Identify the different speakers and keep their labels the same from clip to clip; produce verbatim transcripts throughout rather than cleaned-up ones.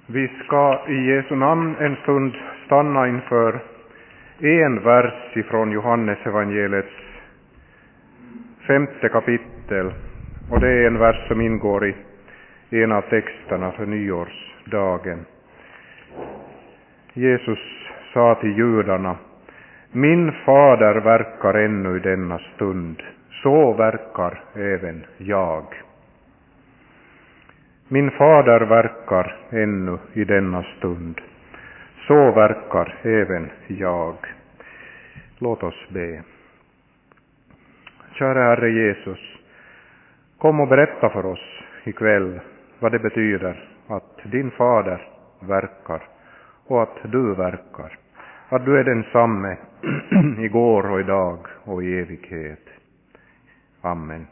Speaker 1: Vi ska i Jesu namn en stund stanna inför en vers ifrån Johannes evangeliets femte kapitel, och det är en vers som ingår i en av texterna för nyårsdagen. Jesus sa till judarna: min fader verkar ännu i denna stund, så verkar även jag. Min fader verkar ännu i denna stund, så verkar även jag. Låt oss be. Kära Herre Jesus, kom och berätta för oss ikväll vad det betyder att din fader verkar och att du verkar. Att du är densamme igår och idag och i evighet. Amen.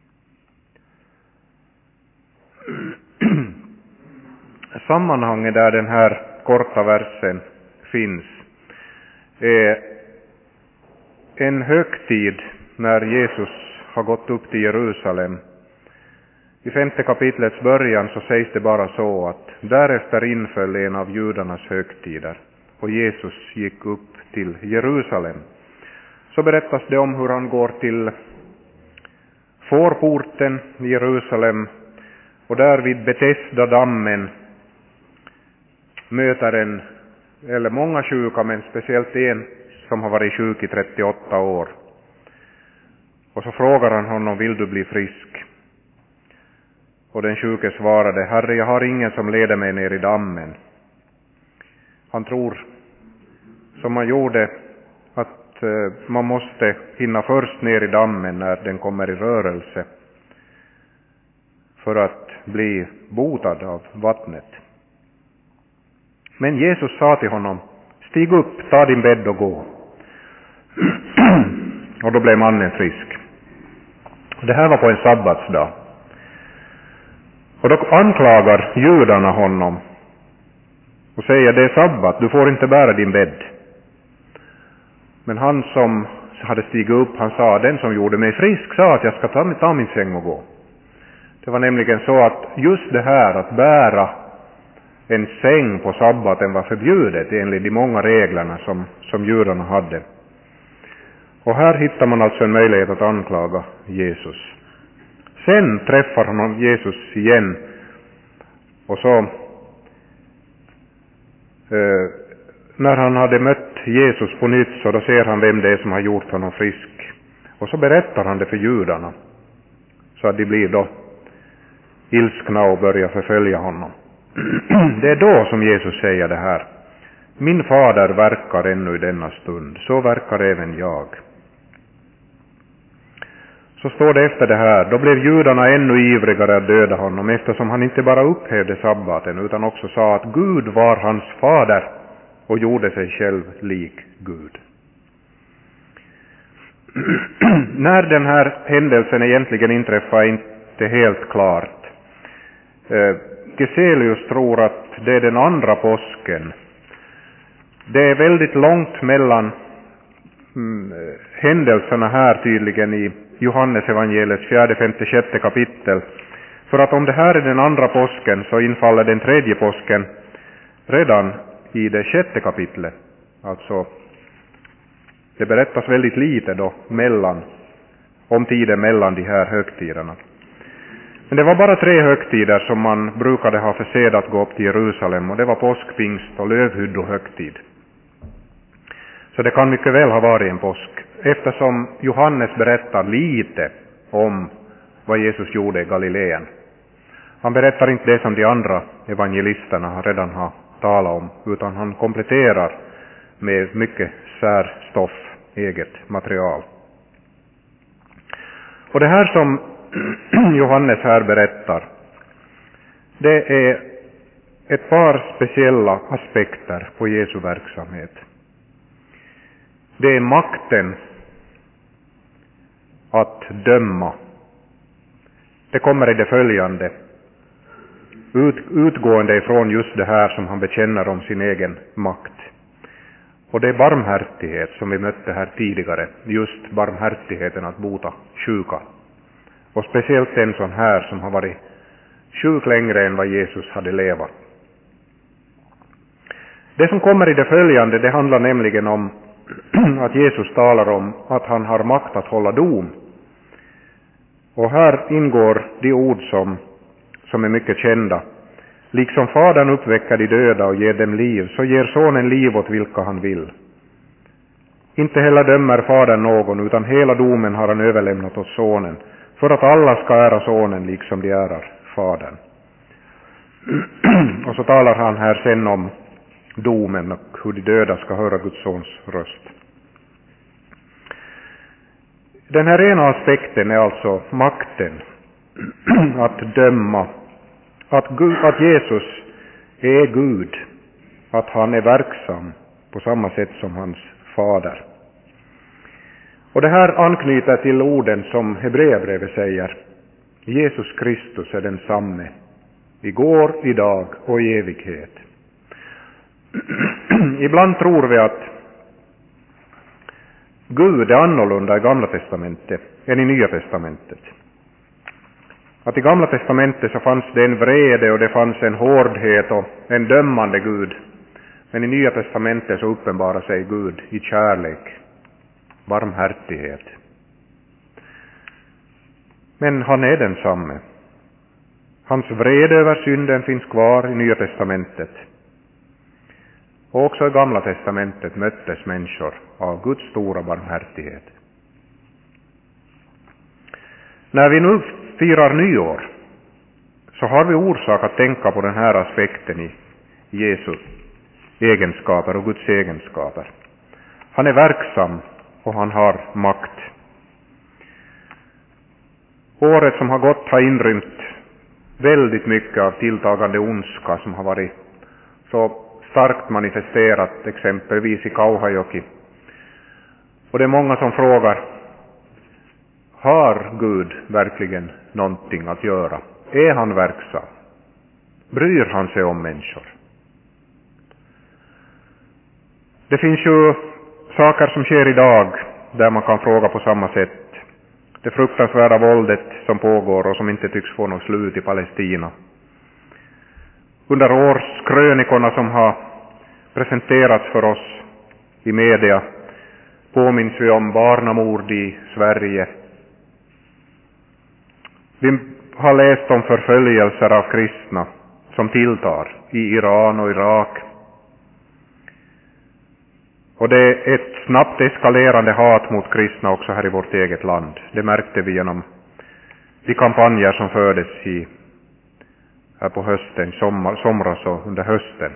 Speaker 1: Sammanhanget där den här korta versen finns är en högtid när Jesus har gått upp till Jerusalem. I femte kapitlets början så sägs det bara så att därefter inföll en av judarnas högtider och Jesus gick upp till Jerusalem. Så berättas det om hur han går till fårporten i Jerusalem och där vid Betesda-dammen möter en, eller många sjuka, men speciellt en som har varit sjuk i trettioåtta år. Och så frågar han honom: vill du bli frisk? Och den sjuke svarade: Herre, jag har ingen som leder mig ner i dammen. Han tror, som man gjorde, att eh, man måste hinna först ner i dammen när den kommer i rörelse för att bli botad av vattnet. Men Jesus sa till honom: stig upp, ta din bädd och gå. Och då blev mannen frisk. Det här var på en sabbatsdag. Och då anklagar judarna honom och säger: det är sabbat, du får inte bära din bädd. Men han som hade stigit upp, han sa: den som gjorde mig frisk sa att jag ska ta, ta min säng och gå. Det var nämligen så att just det här att bära en säng på sabbaten var förbjudet enligt de många reglerna som, som judarna hade. Och här hittar man alltså en möjlighet att anklaga Jesus. Sen träffar honom Jesus igen, och så eh, när han hade mött Jesus på nytt, så då ser han vem det är som har gjort honom frisk. Och så berättar han det för judarna, så att de blir då ilskna och börjar förfölja honom. Det är då som Jesus säger det här: min fader verkar ännu i denna stund, så verkar även jag. Så står det efter det här: då blev judarna ännu ivrigare att döda honom, eftersom han inte bara upphävde sabbaten utan också sa att Gud var hans fader och gjorde sig själv lik Gud. När den här händelsen egentligen inträffar är inte helt klart. Eh, Geselius tror att det är den andra påsken. Det är väldigt långt mellan mm, händelserna här tydligen i Johannes evangeliets fjärde, femte, sjätte kapitel. För att om det här är den andra påsken så infaller den tredje påsken redan i det sjätte kapitlet. Alltså det berättas väldigt lite då mellan, om tiden mellan de här högtiderna. Men det var bara tre högtider som man brukade ha för sed att gå upp till Jerusalem, och det var påsk, pingst och lövhyddohögtid. Så det kan mycket väl ha varit en påsk, eftersom Johannes berättar lite om vad Jesus gjorde i Galileen. Han berättar inte det som de andra evangelisterna redan har talat om, utan han kompletterar med mycket särstoff, eget material. Och det här som Johannes här berättar, det är ett par speciella aspekter på Jesu verksamhet. Det är makten att döma. Det kommer i det följande, ut, utgående ifrån just det här som han bekänner om sin egen makt. Och det är barmhärtighet, som vi mötte här tidigare, just barmhärtigheten att bota sjuka. Och speciellt en sån här som har varit sjuk längre än vad Jesus hade levat. Det som kommer i det följande, det handlar nämligen om att Jesus talar om att han har makt att hålla dom. Och här ingår de ord som, som är mycket kända. Liksom fadern uppväcker de döda och ger dem liv, så ger sonen liv åt vilka han vill. Inte heller dömer fadern någon, utan hela domen har han överlämnat åt sonen, för att alla ska ära sonen liksom de ärar fadern. Och så talar han här sen om domen och hur de döda ska höra Guds sons röst. Den här ena aspekten är alltså makten att döma, att, Gud, att Jesus är Gud, att han är verksam på samma sätt som hans fader. Och det här anknyter till orden som Hebreerbrevet säger: Jesus Kristus är den samme, igår, idag och i evighet. Ibland tror vi att Gud är annorlunda i Gamla testamentet än i Nya testamentet. Att i Gamla testamentet så fanns det en vrede och det fanns en hårdhet och en dömande Gud. Men i Nya testamentet så uppenbarar sig Gud i kärlek, barmhärtighet. Men han är densamme. Hans vrede över synden finns kvar i Nya testamentet. Och också i Gamla testamentet möttes människor av Guds stora barmhärtighet. När vi nu firar nyår så har vi orsak att tänka på den här aspekten i Jesu egenskaper och Guds egenskaper. Han är verksam och han har makt. Året som har gått har inrymt väldigt mycket av tilltagande ondska som har varit så starkt manifesterat exempelvis i Kauhajoki. Och det är många som frågar: har Gud verkligen någonting att göra? Är han verksam? Bryr han sig om människor? Det finns ju saker som sker idag där man kan fråga på samma sätt. Det fruktansvärda våldet som pågår och som inte tycks få något slut i Palestina. Under årskrönikorna som har presenterats för oss i media påminns vi om barnamord i Sverige. Vi har läst om förföljelser av kristna som tilltar i Iran och Irak. Och det är ett snabbt eskalerande hat mot kristna också här i vårt eget land. Det märkte vi genom de kampanjer som fördes i, här på hösten, sommar, somras och under hösten.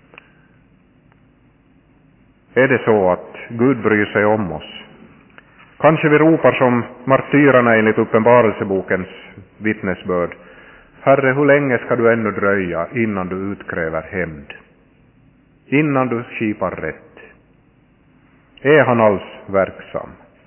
Speaker 1: Är det så att Gud bryr sig om oss? Kanske vi ropar som martyrerna enligt Uppenbarelsebokens vittnesbörd: Herre, hur länge ska du ännu dröja innan du utkräver hämnd? Innan du skipar rätt? Är han alls verksam?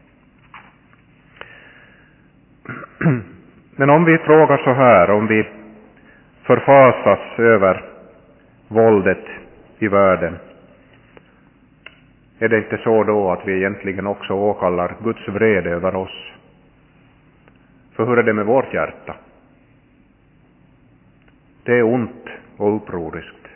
Speaker 1: Men om vi frågar så här, om vi förfasas över våldet i världen, är det inte så då att vi egentligen också åkallar Guds vrede över oss? För hur är det med vårt hjärta? Det är ont och upproriskt.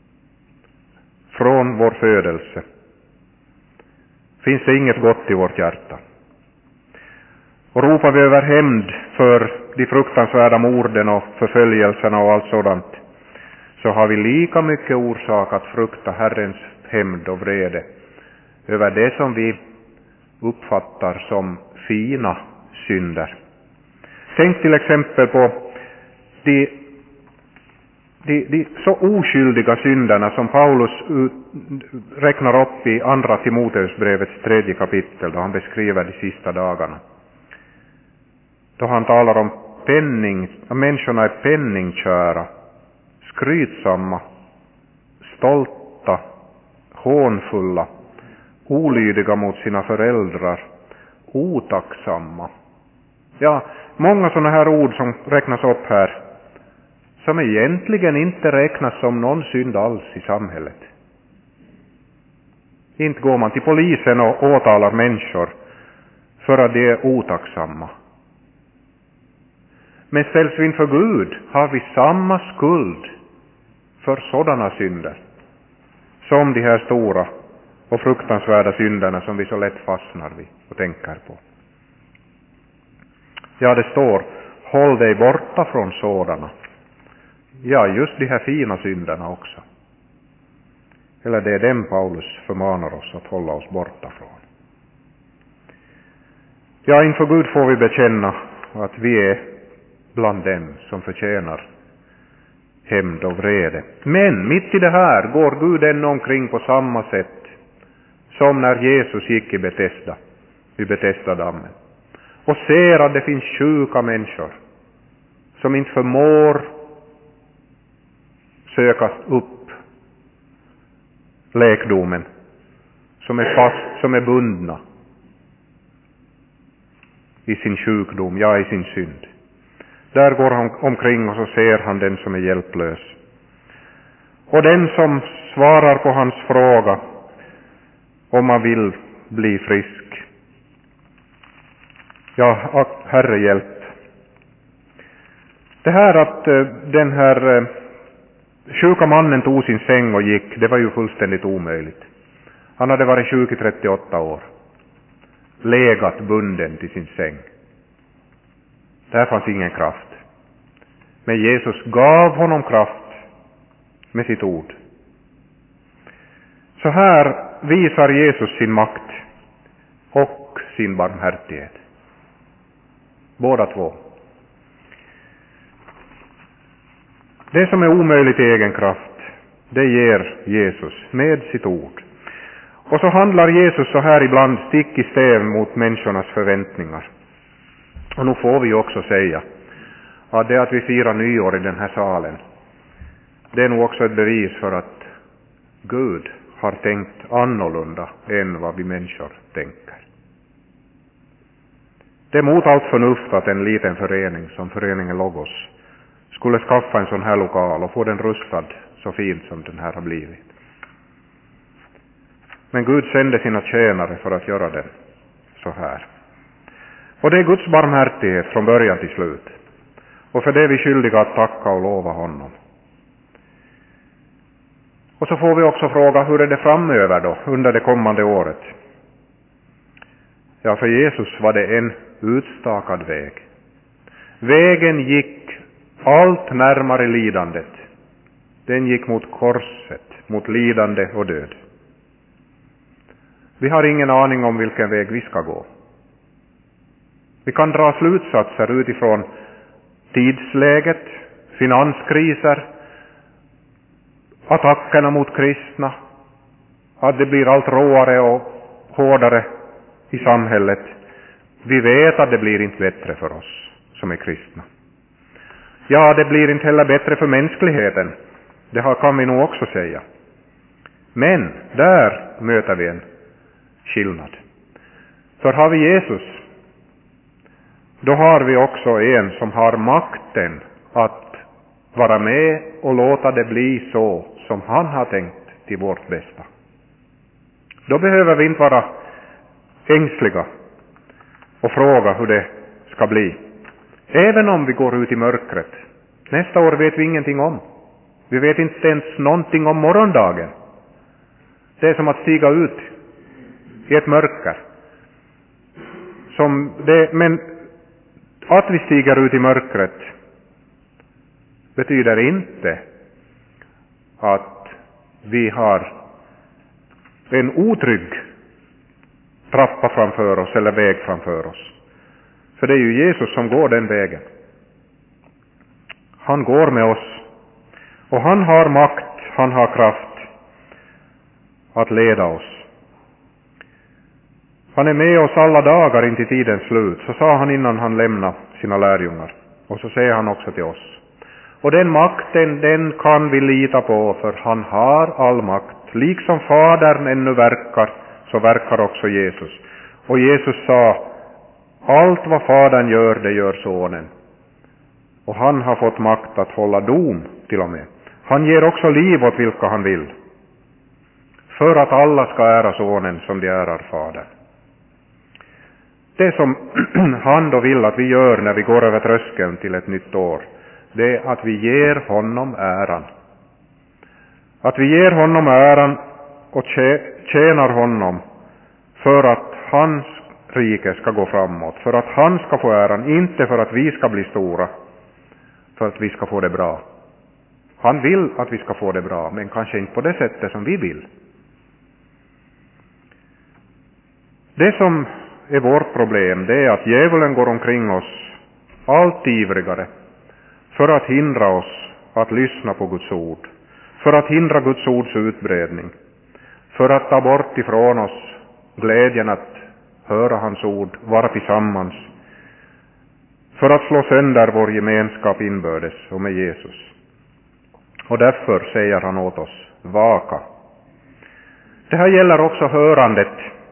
Speaker 1: Från vår födelse finns det inget gott i vårt hjärta. Och ropar vi över hämnd för de fruktansvärda morden och förföljelserna och allt sådant, så har vi lika mycket orsak att frukta Herrens hämnd och vrede över det som vi uppfattar som fina synder. Tänk till exempel på de, de, de så oskyldiga synderna som Paulus räknar upp i andra Timoteusbrevets tredje kapitel, då han beskriver de sista dagarna. Då han talar om penning, att människorna är penningkära, skrytsamma, stolta, hånfulla, olydiga mot sina föräldrar, otacksamma. Ja, många sådana här ord som räknas upp här, som egentligen inte räknas som någon synd alls i samhället. Inte går man till polisen och åtalar människor för att de är otacksamma. Men ställs vi inför Gud har vi samma skuld för sådana synder som de här stora och fruktansvärda synderna som vi så lätt fastnar vid och tänker på. Ja, det står, håll dig borta från sådana. Ja, just de här fina synderna också. Eller det är dem Paulus förmanar oss att hålla oss borta från. Ja, inför Gud får vi bekänna att vi är bland dem som förtjänar hämnd och vrede. Men mitt i det här går Gud ännu omkring på samma sätt som när Jesus gick i Betesda, i Betesda-dammen, och ser att det finns sjuka människor som inte förmår söka upp läkdomen, som är fast, som är bundna i sin sjukdom, ja, i sin synd. Där går han omkring och så ser han den som är hjälplös. Och den som svarar på hans fråga om man vill bli frisk. Ja, Herre hjälp. Det här att uh, den här uh, sjuka mannen tog sin säng och gick, det var ju fullständigt omöjligt. Han hade varit sjuk i trettioåtta år. Legat bunden till sin säng. Där fanns ingen kraft. Men Jesus gav honom kraft med sitt ord. Så här visar Jesus sin makt och sin barmhärtighet. Båda två. Det som är omöjligt i egen kraft, det ger Jesus med sitt ord. Och så handlar Jesus så här ibland stick i stäv mot människornas förväntningar. Och nu får vi också säga att det att vi firar nyår i den här salen, det är nog också ett bevis för att Gud har tänkt annorlunda än vad vi människor tänker. Det är mot allt förnuft att en liten förening som föreningen Logos skulle skaffa en sån här lokal och få den rustad så fint som den här har blivit. Men Gud sände sina tjänare för att göra den så här. Och det är Guds barmhärtighet från början till slut. Och för det är vi skyldiga att tacka och lova honom. Och så får vi också fråga, hur är det framöver då, under det kommande året? Ja, för Jesus var det en utstakad väg. Vägen gick allt närmare lidandet. Den gick mot korset, mot lidande och död. Vi har ingen aning om vilken väg vi ska gå. Vi kan dra slutsatser utifrån tidsläget, finanskriser, attackerna mot kristna, att det blir allt råare och hårdare i samhället. Vi vet att det blir inte bättre för oss som är kristna. Ja, det blir inte heller bättre för mänskligheten. Det här kan vi nog också säga. Men där möter vi en skillnad. För har vi Jesus, då har vi också en som har makten att vara med och låta det bli så som han har tänkt till vårt bästa. Då behöver vi inte vara ängsliga och fråga hur det ska bli. Även om vi går ut i mörkret. Nästa år vet vi ingenting om. Vi vet inte ens någonting om morgondagen. Det är som att stiga ut i ett mörker. Som det, men att vi stiger ut i mörkret betyder inte att vi har en otrygg trappa framför oss eller väg framför oss. För det är ju Jesus som går den vägen. Han går med oss. Och han har makt, han har kraft att leda oss. Han är med oss alla dagar in till tidens slut. Så sa han innan han lämnade sina lärjungar. Och så säger han också till oss. Och den makten, den kan vi lita på, för han har all makt. Liksom Fadern ännu verkar, så verkar också Jesus. Och Jesus sa, allt vad Fadern gör, det gör Sonen. Och han har fått makt att hålla dom till och med. Han ger också liv åt vilka han vill. För att alla ska ära Sonen som de ärar Fadern. Det som han då vill att vi gör när vi går över tröskeln till ett nytt år, det är att vi ger honom äran. Att vi ger honom äran och tjänar honom för att hans rike ska gå framåt, för att han ska få äran, inte för att vi ska bli stora, för att vi ska få det bra. Han vill att vi ska få det bra, men kanske inte på det sättet som vi vill. Det som är vårt problem, det är att djävulen går omkring oss allt ivrigare för att hindra oss att lyssna på Guds ord, för att hindra Guds ords utbredning, för att ta bort ifrån oss glädjen att höra hans ord, vara tillsammans, för att slå sönder vår gemenskap inbördes och med Jesus. Och därför säger han åt oss, vaka. Det här gäller också hörandet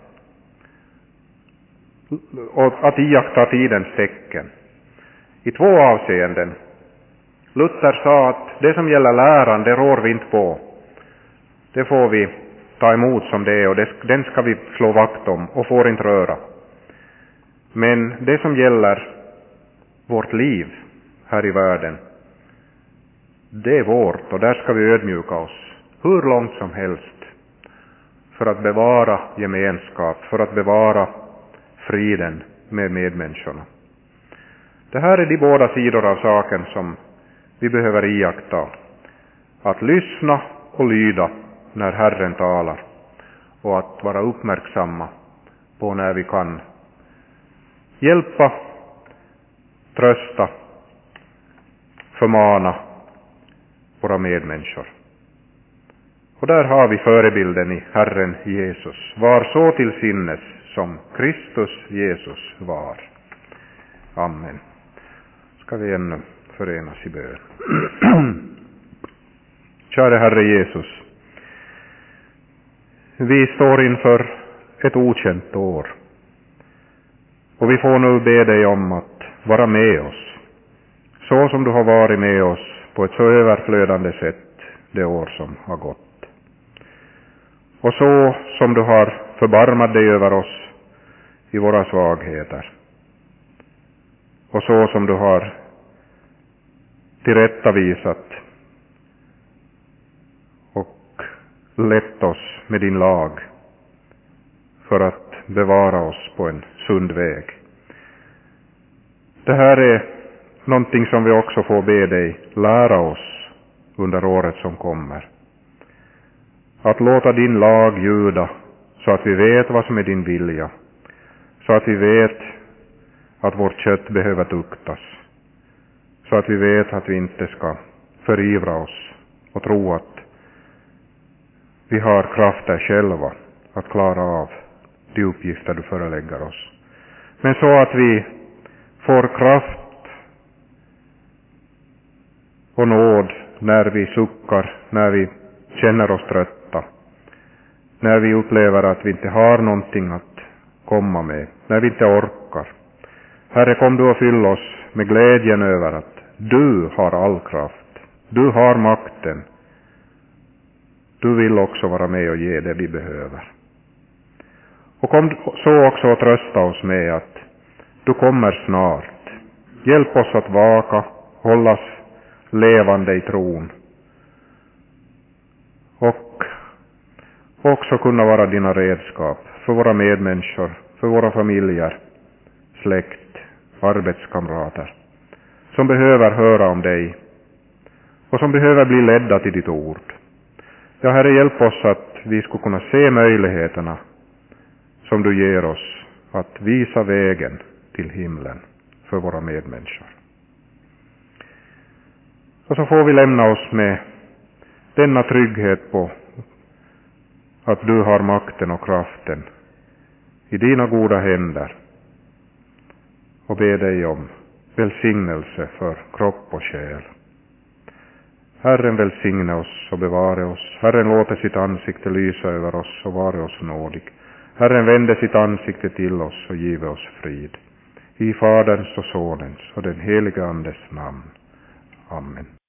Speaker 1: och att iaktta tidens tecken. I två avseenden. Luther sa att det som gäller läran, det rår vi inte på. Det får vi ta emot som det är, och det, den ska vi slå vakt om och får inte röra. Men det som gäller vårt liv här i världen, det är vårt, och där ska vi ödmjuka oss hur långt som helst för att bevara gemenskap, för att bevara friden med medmänniskorna. Det här är de båda sidor av saken som vi behöver iaktta. Att lyssna och lyda när Herren talar, och att vara uppmärksamma på när vi kan hjälpa, trösta, förmana våra medmänniskor. Och där har vi förebilden i Herren Jesus. Var så till sinnes som Kristus Jesus var. Amen. Ska vi ännu förenas i bön. Kära Herre Jesus, vi står inför ett okänt år. Och vi får nu be dig om att vara med oss, så som du har varit med oss på ett så överflödande sätt det år som har gått. Och så som du har förbarmat dig över oss i våra svagheter. Och så som du har tillrättavisat och lett oss med din lag för att bevara oss på en sund väg. Det här är någonting som vi också får be dig lära oss under året som kommer. Att låta din lag ljuda så att vi vet vad som är din vilja. Så att vi vet att vårt kött behöver tuktas. Så att vi vet att vi inte ska förivra oss och tro att vi har krafter själva att klara av de uppgifter du förelägger oss. Men så att vi får kraft och nåd när vi suckar, när vi känner oss trötta, när vi upplever att vi inte har någonting att komma med, när vi inte orkar. Herre, kom du och fyll oss med glädjen över att du har all kraft, du har makten. Du vill också vara med och ge det vi behöver. Och kom så också att trösta oss med att du kommer snart. Hjälp oss att vaka, hållas levande i tron. Och också kunna vara dina redskap för våra medmänniskor, för våra familjer, släkt, arbetskamrater, som behöver höra om dig och som behöver bli ledda till ditt ord. Ja, Herre, hjälp oss att vi ska kunna se möjligheterna som du ger oss att visa vägen till himlen för våra medmänniskor. Och så får vi lämna oss med denna trygghet på att du har makten och kraften i dina goda händer, och be dig om välsignelse för kropp och själ. Herren välsigne oss och bevare oss. Herren låter sitt ansikte lysa över oss och vare oss nådig. Herren vände sitt ansikte till oss och give oss frid. I Faderns och Sonens och den helige Andes namn. Amen.